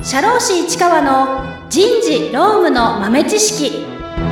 社労士市川の人事労務の豆知識。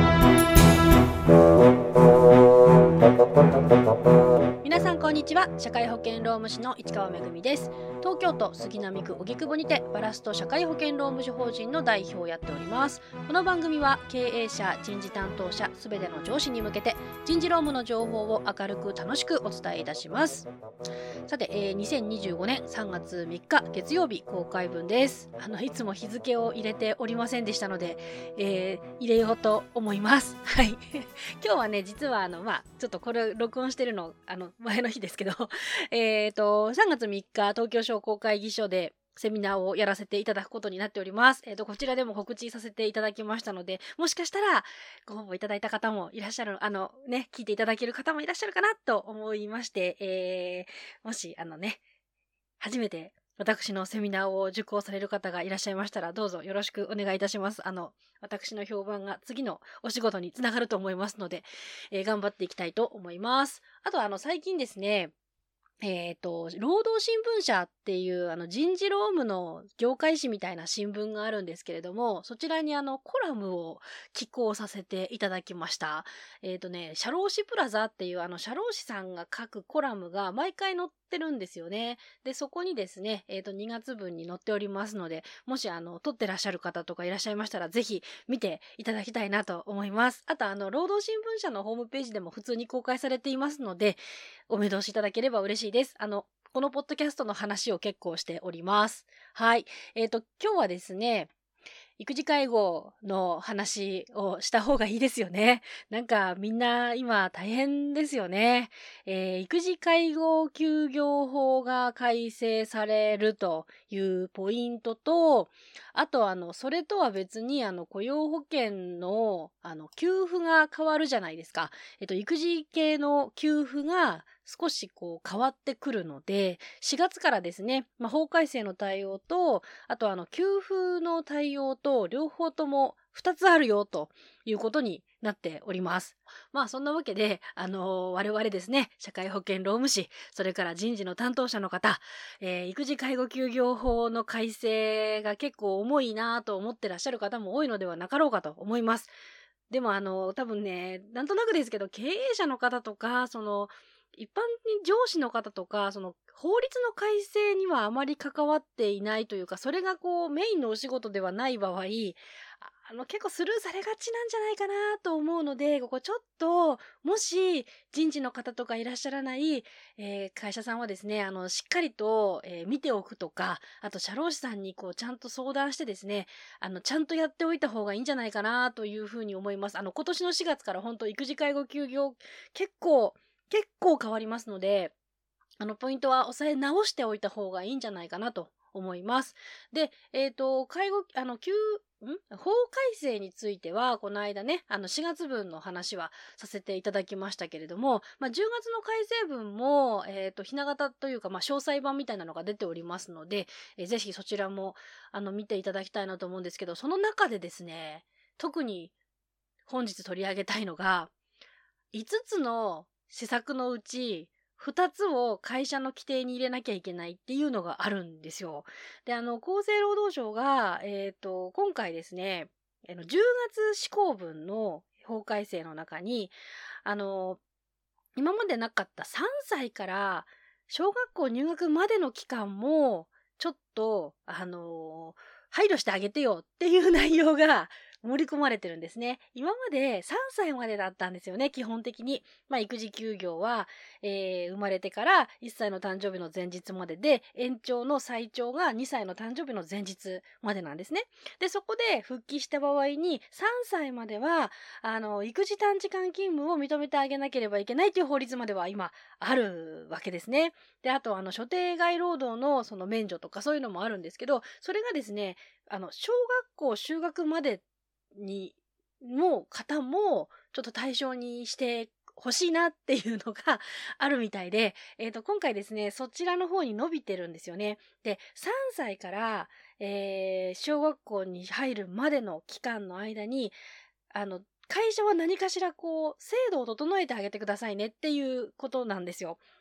皆さんこんにちは。社会保険労務士の市川めぐみです。東京都杉並区荻窪にてバラスト社会保険労務士法人の代表をやっております。この番組は経営者、人事担当者すべての上司に向けて人事労務の情報を明るく楽しくお伝えいたします。さて、2025年3月3日月曜日公開分です。いつも日付を入れておりませんでしたので、入れようと思います。はい。今日はね、実はちょっとこれ録音してるの前の日ですけど3月3日東京商工会議所でセミナーをやらせていただくことになっております。こちらでも告知させていただきましたので、もしかしたらご応募いただいた方もいらっしゃる、聞いていただける方もいらっしゃるかなと思いまして、もし初めて私のセミナーを受講される方がいらっしゃいましたら、どうぞよろしくお願いいたします。私の評判が次のお仕事につながると思いますので、頑張っていきたいと思います。あと最近ですね、労働新聞社っていう人事労務の業界誌みたいな新聞があるんですけれども、そちらにコラムを寄稿させていただきました。社労士プラザっていう社労士さんが書くコラムが毎回載ってるんですよね。で、そこにですね、2月分に載っておりますので、もし撮ってらっしゃる方とかいらっしゃいましたら、ぜひ見ていただきたいなと思います。あと労働新聞社のホームページでも普通に公開されていますので、お目通しいただければ嬉しいです。このポッドキャストの話を結構しております。はい。今日はですね、育児介護の話をした方がいいですよね。なんかみんな今大変ですよね。育児介護休業法が改正されるというポイントと、あとそれとは別に雇用保険の給付が変わるじゃないですか。育児系の給付が少し変わってくるので、4月からですね、法改正の対応と、あと給付の対応と両方とも2つあるよということになっております。そんなわけで、我々ですね、社会保険労務士、それから人事の担当者の方、育児介護休業法の改正が結構重いなと思ってらっしゃる方も多いのではなかろうかと思います。でも多分ね、なんとなくですけど、経営者の方とか、一般に上司の方とか、法律の改正にはあまり関わっていないというか、それがメインのお仕事ではない場合、結構スルーされがちなんじゃないかなと思うので、ここちょっと、もし人事の方とかいらっしゃらない、会社さんはですね、しっかりと、見ておくとか、あと社労士さんにちゃんと相談してですね、ちゃんとやっておいた方がいいんじゃないかなというふうに思います。今年の4月から本当育児介護休業結構変わりますので、ポイントは押さえ直しておいた方がいいんじゃないかなと思います。で、介護、法改正については、この間ね、4月分の話はさせていただきましたけれども、10月の改正分も、ひな形というか、詳細版みたいなのが出ておりますので、ぜひそちらも、見ていただきたいなと思うんですけど、その中でですね、特に本日取り上げたいのが、5つの施策のうち、2つを会社の規定に入れなきゃいけないっていうのがあるんですよ。で、厚生労働省が、今回ですね、10月施行分の法改正の中に、今までなかった3歳から小学校入学までの期間も、ちょっと、配慮してあげてよっていう内容が盛り込まれてるんですね。今まで3歳までだったんですよね、基本的に。育児休業は、生まれてから1歳の誕生日の前日までで、延長の最長が2歳の誕生日の前日までなんですね。で、そこで復帰した場合に、3歳までは、育児短時間勤務を認めてあげなければいけないという法律までは今あるわけですね。で、あと、所定外労働のその免除とかそういうのもあるんですけど、それがですね、小学校就学までの方も、ちょっと対象にして欲しいなっていうのがあるみたいで、今回ですね、そちらの方に伸びてるんですよね。で、3歳から、小学校に入るまでの期間の間に、会社は何かしら制度を整えてあげてくださいねっていうことなんですよ。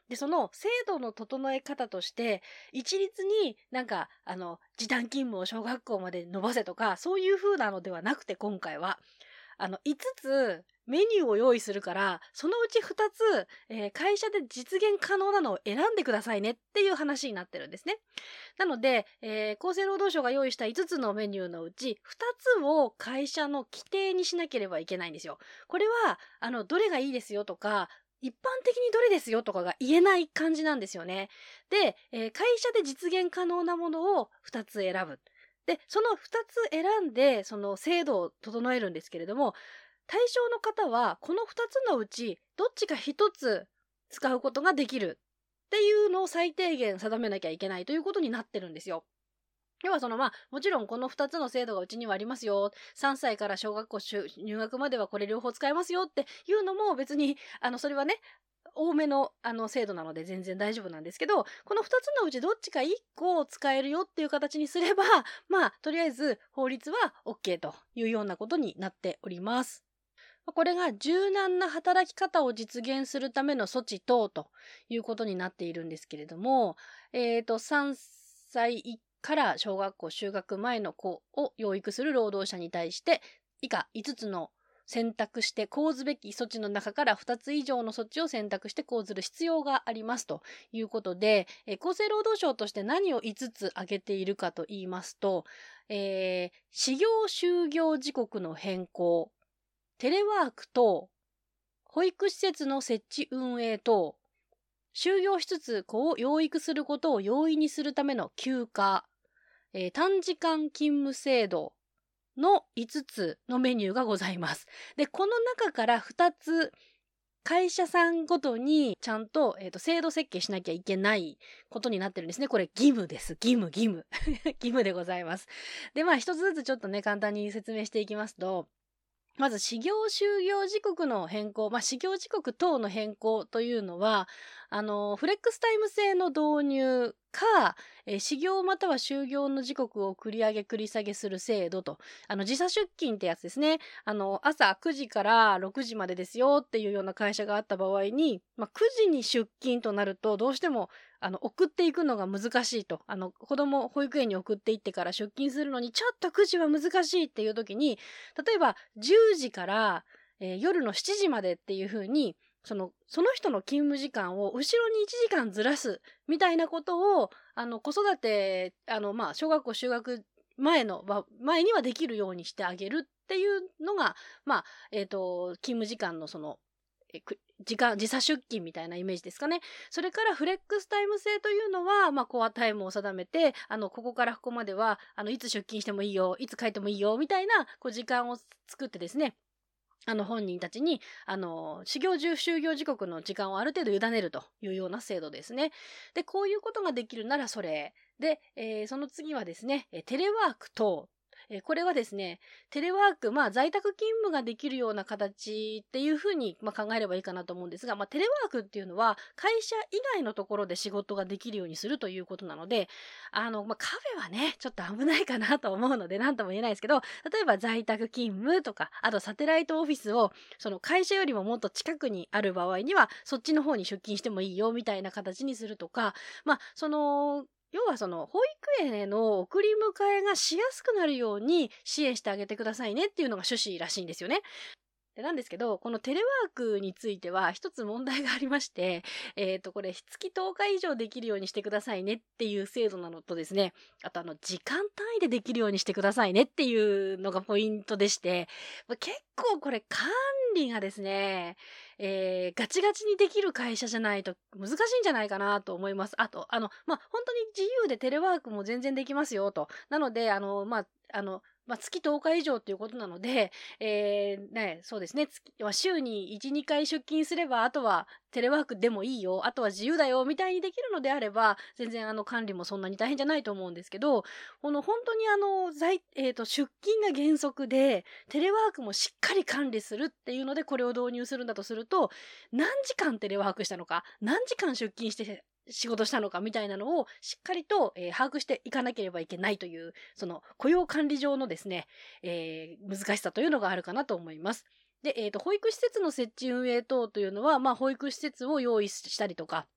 で、その制度の整え方として、一律になんか、時短勤務を小学校まで伸ばせとか、そういう風なのではなくて、今回は。5つメニューを用意するから、そのうち2つ、会社で実現可能なのを選んでくださいねっていう話になってるんですね。なので、厚生労働省が用意した5つのメニューのうち、2つを会社の規定にしなければいけないんですよ。これは、どれがいいですよとか、一般的にどれですよとかが言えない感じなんですよね。で、会社で実現可能なものを2つ選ぶ。で、その2つ選んで、その制度を整えるんですけれども、対象の方は、この2つのうち、どっちか1つ使うことができるっていうのを最低限定めなきゃいけないということになってるんですよ。要はもちろんこの2つの制度がうちにはありますよ。3歳から小学校入学まではこれ両方使えますよっていうのも別に、それはね、多めの制度なので全然大丈夫なんですけど、この2つのうちどっちか1個を使えるよっていう形にすれば、まあ、とりあえず法律は OK というようなことになっております。これが柔軟な働き方を実現するための措置等ということになっているんですけれども、3歳から小学校就学前の子を養育する労働者に対して、以下5つの選択して講ずべき措置の中から2つ以上の措置を選択して講ずる必要がありますということで、厚生労働省として何を5つ挙げているかと言いますと、始業就業時刻の変更、テレワーク等、保育施設の設置運営等、就業しつつ子を養育することを容易にするための休暇、短時間勤務制度の5つのメニューがございます。で、この中から2つ、会社さんごとにちゃんと、制度設計しなきゃいけないことになってるんですね。これ義務です。義務。義務でございます。で、まあ一つずつちょっとね、簡単に説明していきますと、まず、始業就業時刻の変更、始業時刻等の変更というのは、フレックスタイム制の導入か、始業または就業の時刻を繰り上げ繰り下げする制度と、時差出勤ってやつですね。朝9時から6時までですよっていうような会社があった場合に、9時に出勤となると、どうしても送っていくのが難しいと。子供保育園に送っていってから出勤するのにちょっと9時は難しいっていう時に、例えば10時から、夜の7時までっていう風に、その人の勤務時間を後ろに1時間ずらすみたいなことを、子育て、小学校就学前にはできるようにしてあげるっていうのが、勤務時間の時差出勤みたいなイメージですかね。それからフレックスタイム制というのは、コアタイムを定めて、ここからここまでは、いつ出勤してもいいよ、いつ帰ってもいいよ、みたいな、時間を作ってですね、本人たちに、就業時刻の時間をある程度委ねるというような制度ですね。で、こういうことができるならそれ。で、その次はですね、テレワーク等。これはですね、テレワーク、在宅勤務ができるような形っていうふうに、考えればいいかなと思うんですが、テレワークっていうのは会社以外のところで仕事ができるようにするということなので、カフェはね、ちょっと危ないかなと思うので何とも言えないですけど、例えば在宅勤務とか、あとサテライトオフィスを、その会社よりももっと近くにある場合には、そっちの方に出勤してもいいよみたいな形にするとか、要は保育園への送り迎えがしやすくなるように支援してあげてくださいねっていうのが趣旨らしいんですよね。なんですけど、このテレワークについては一つ問題がありまして、これ月10日以上できるようにしてくださいねっていう制度なのとですね、あと時間単位でできるようにしてくださいねっていうのがポイントでして、結構これ管理がですね、ガチガチにできる会社じゃないと難しいんじゃないかなと思います。あと、本当に自由でテレワークも全然できますよと。なので、月10日以上っていうことなので、そうですね。週に1、2回出勤すれば、あとはテレワークでもいいよ、あとは自由だよ、みたいにできるのであれば、全然管理もそんなに大変じゃないと思うんですけど、本当に出勤が原則で、テレワークもしっかり管理するっていうので、これを導入するんだとすると、何時間テレワークしたのか、何時間出勤して仕事したのかみたいなのをしっかりと、把握していかなければいけないという、その雇用管理上のですね、難しさというのがあるかなと思います。で、保育施設の設置運営等というのは、保育施設を用意したりとか、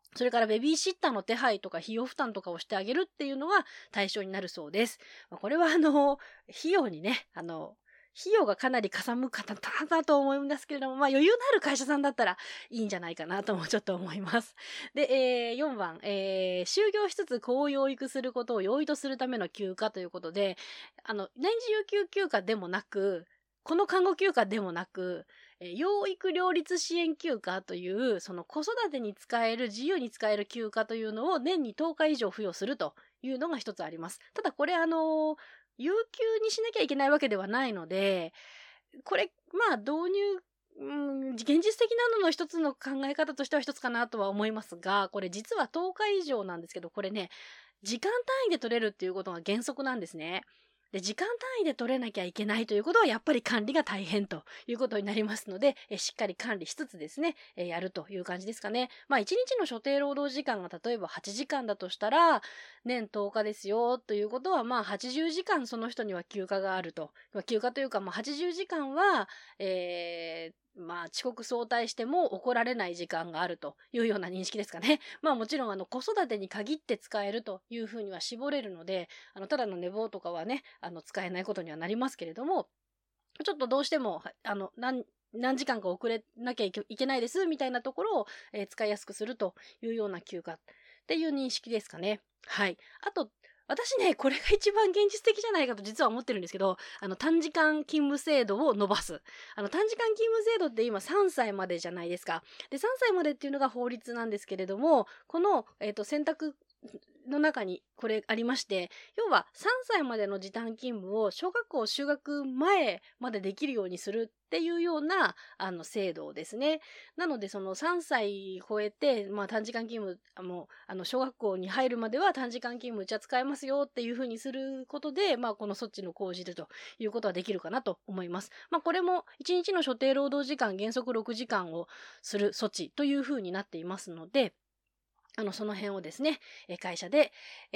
それからベビーシッターの手配とか費用負担とかをしてあげるっていうのが対象になるそうです。これは費用にね、費用がかなりかさむ方だと思うんですけれども、余裕のある会社さんだったらいいんじゃないかなともちょっと思います。で、4番、就業しつつ子を養育することを容易とするための休暇ということで、年次有給休暇でもなく、この看護休暇でもなく、養育両立支援休暇という、その子育てに使える、自由に使える休暇というのを年に10日以上付与するというのが一つあります。ただこれ有給にしなきゃいけないわけではないので、これ、導入、現実的なのの一つの考え方としては一つかなとは思いますが、これ実は10日以上なんですけど、これね、時間単位で取れるっていうことが原則なんですね。で、時間単位で取れなきゃいけないということは、やっぱり管理が大変ということになりますので、しっかり管理しつつですね、やるという感じですかね。1日の所定労働時間が例えば8時間だとしたら、年10日ですよということは、80時間その人には休暇があると。休暇というか、80時間は、遅刻早退しても怒られない時間があるというような認識ですかね。もちろん子育てに限って使えるというふうには絞れるので、ただの寝坊とかはね、使えないことにはなりますけれども、ちょっとどうしても、何時間か遅れなきゃいけないですみたいなところを、使いやすくするというような休暇っていう認識ですかね。はい。あと、私ね、これが一番現実的じゃないかと実は思ってるんですけど、短時間勤務制度を伸ばす。短時間勤務制度って今3歳までじゃないですか。で、3歳までっていうのが法律なんですけれども、この、選択の中にこれありまして、要は3歳までの時短勤務を小学校就学前までできるようにするっていうような制度ですね。なのでその3歳超えて、短時間勤務も小学校に入るまでは短時間勤務じゃ使えますよっていう風にすることで、この措置の講じるということはできるかなと思います。これも1日の所定労働時間原則6時間をする措置という風になっていますので、その辺をですね、会社で、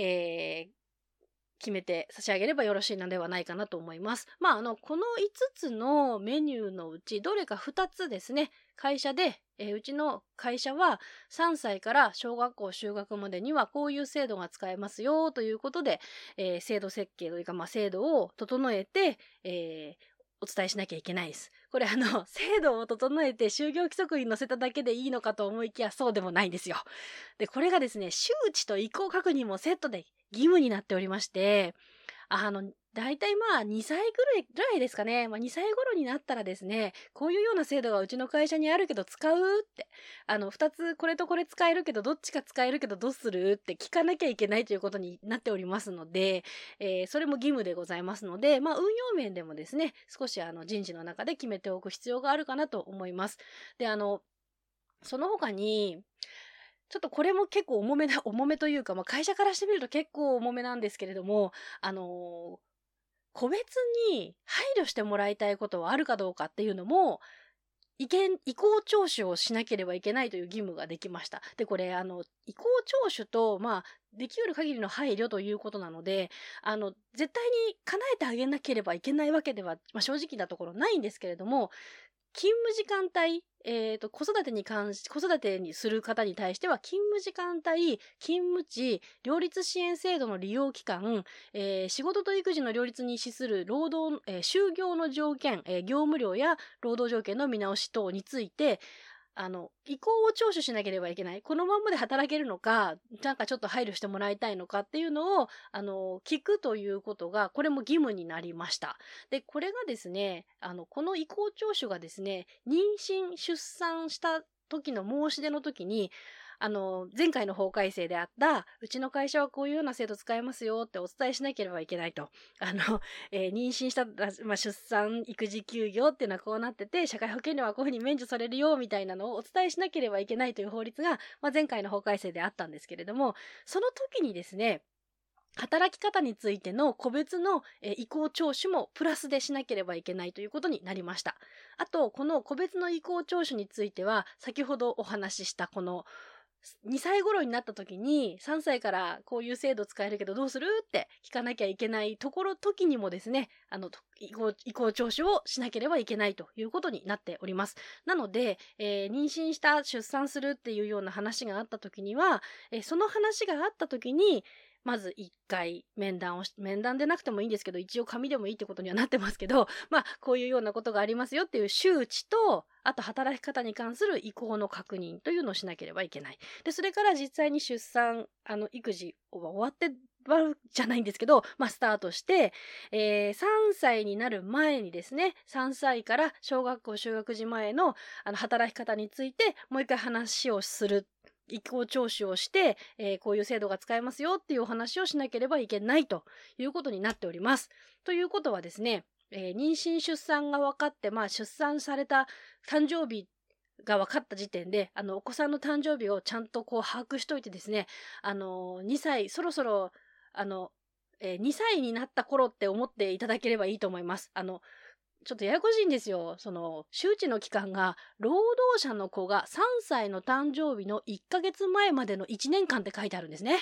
決めて差し上げればよろしいのではないかなと思います。この5つのメニューのうち、どれか2つですね、会社で、うちの会社は3歳から小学校就学までにはこういう制度が使えますよということで、制度設計というか、制度を整えて、お伝えしなきゃいけないです。これ制度を整えて就業規則に載せただけでいいのかと思いきやそうでもないんですよ。で、これがですね、周知と意向確認もセットで義務になっておりまして、だいたい2歳ぐらいですかね。2歳頃になったらですね、こういうような制度がうちの会社にあるけど使うって、2つこれとこれ使えるけどどっちか使えるけどどうするって聞かなきゃいけないということになっておりますので、それも義務でございますので、運用面でもですね、少し人事の中で決めておく必要があるかなと思います。で、その他に、ちょっとこれも結構重めというか、会社からしてみると結構重めなんですけれども、個別に配慮してもらいたいことはあるかどうかっていうのも、意向聴取をしなければいけないという義務ができました。で、これ、意向聴取と、できる限りの配慮ということなので、絶対に叶えてあげなければいけないわけでは、正直なところないんですけれども、勤務時間帯、子育てにする方に対しては、勤務時間帯、勤務地、両立支援制度の利用期間、仕事と育児の両立に資する労働、就業の条件、業務量や労働条件の見直し等について、意向を聴取しなければいけない。このままで働けるのか、なんかちょっと配慮してもらいたいのかっていうのを、聞くということが、これも義務になりました。で、これがですね、この意向聴取がですね、妊娠、出産した時の申し出の時に、前回の法改正であった、うちの会社はこういうような制度使えますよってお伝えしなければいけないと。妊娠したら、出産、育児休業っていうのはこうなってて、社会保険料はこういうふうに免除されるよみたいなのをお伝えしなければいけないという法律が、前回の法改正であったんですけれども、その時にですね、働き方についての個別の意向聴取もプラスでしなければいけないということになりました。あと、この個別の意向聴取については、先ほどお話ししたこの 2歳頃になった時に3歳からこういう制度使えるけどどうするって聞かなきゃいけない時にもですね、意向聴取をしなければいけないということになっております。なので、妊娠した出産するっていうような話があった時には、その話があった時にまず1回面談でなくてもいいんですけど、一応紙でもいいってことにはなってますけど、こういうようなことがありますよっていう周知と、あと働き方に関する意向の確認というのをしなければいけない。で、それから実際に出産、育児は終わってじゃないんですけど、スタートして、3歳になる前にですね、3歳から小学校就学時前の働き方についてもう一回話をする。意向聴取をして、こういう制度が使えますよっていうお話をしなければいけないということになっております。ということはですね、妊娠出産が分かって、出産された誕生日が分かった時点で、お子さんの誕生日をちゃんと把握しといてですね、2歳、そろそろ、2歳になった頃って思っていただければいいと思います。ちょっとややこしいんですよ。周知の期間が、労働者の子が3歳の誕生日の1ヶ月前までの1年間って書いてあるんですね。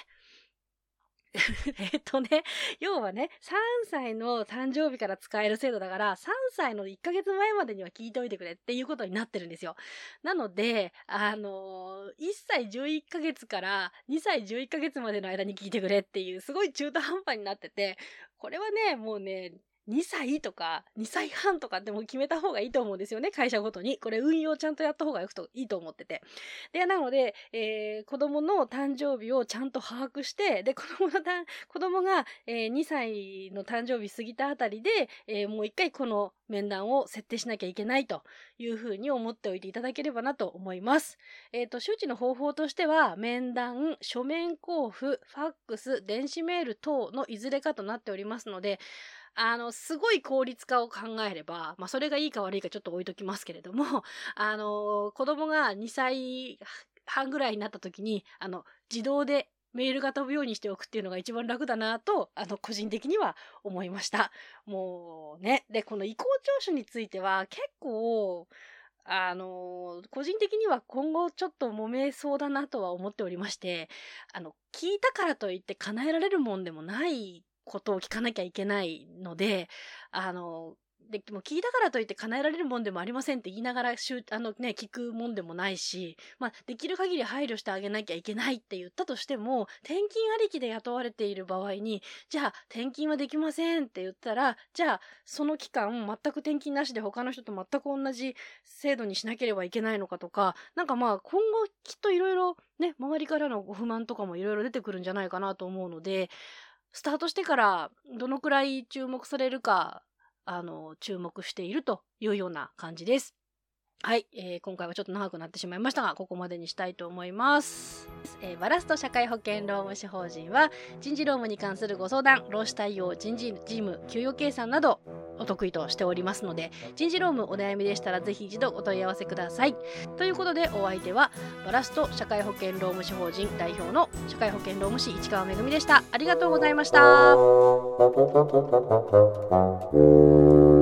要はね、3歳の誕生日から使える制度だから、3歳の1ヶ月前までには聞いておいてくれっていうことになってるんですよ。なので、1歳11ヶ月から2歳11ヶ月までの間に聞いてくれっていう、すごい中途半端になってて、これはね、もうね、2歳とか2歳半とかってもう決めた方がいいと思うんですよね、会社ごとに。これ運用ちゃんとやった方がいいと思ってて。で、なので、子供の誕生日をちゃんと把握して、で、子供が、2歳の誕生日過ぎたあたりで、もう一回この面談を設定しなきゃいけないというふうに思っておいていただければなと思います。周知の方法としては、面談、書面交付、ファックス、電子メール等のいずれかとなっておりますので、すごい効率化を考えれば、それがいいか悪いかちょっと置いときますけれども、子供が2歳半ぐらいになった時に、自動でメールが飛ぶようにしておくっていうのが一番楽だなと、個人的には思いました。もうね。で、この意向聴取については結構、個人的には今後ちょっと揉めそうだなとは思っておりまして、聞いたからといって叶えられるもんでもないことを聞かなきゃいけないので、でも聞いたからといって叶えられるもんでもありませんって言いながら聞くもんでもないし、できる限り配慮してあげなきゃいけないって言ったとしても、転勤ありきで雇われている場合に、じゃあ転勤はできませんって言ったら、じゃあその期間全く転勤なしで他の人と全く同じ制度にしなければいけないのかとか、今後きっといろいろね、周りからのご不満とかもいろいろ出てくるんじゃないかなと思うので、スタートしてからどのくらい注目されるか、注目しているというような感じです。はい、今回はちょっと長くなってしまいましたが、ここまでにしたいと思います。バラスト社会保険労務士法人は、人事労務に関するご相談、労使対応、人事事務、給与計算などお得意としておりますので、人事労務お悩みでしたらぜひ一度お問い合わせください。ということでお相手は、バラスト社会保険労務士法人代表の社会保険労務士市川めぐみでした。ありがとうございました。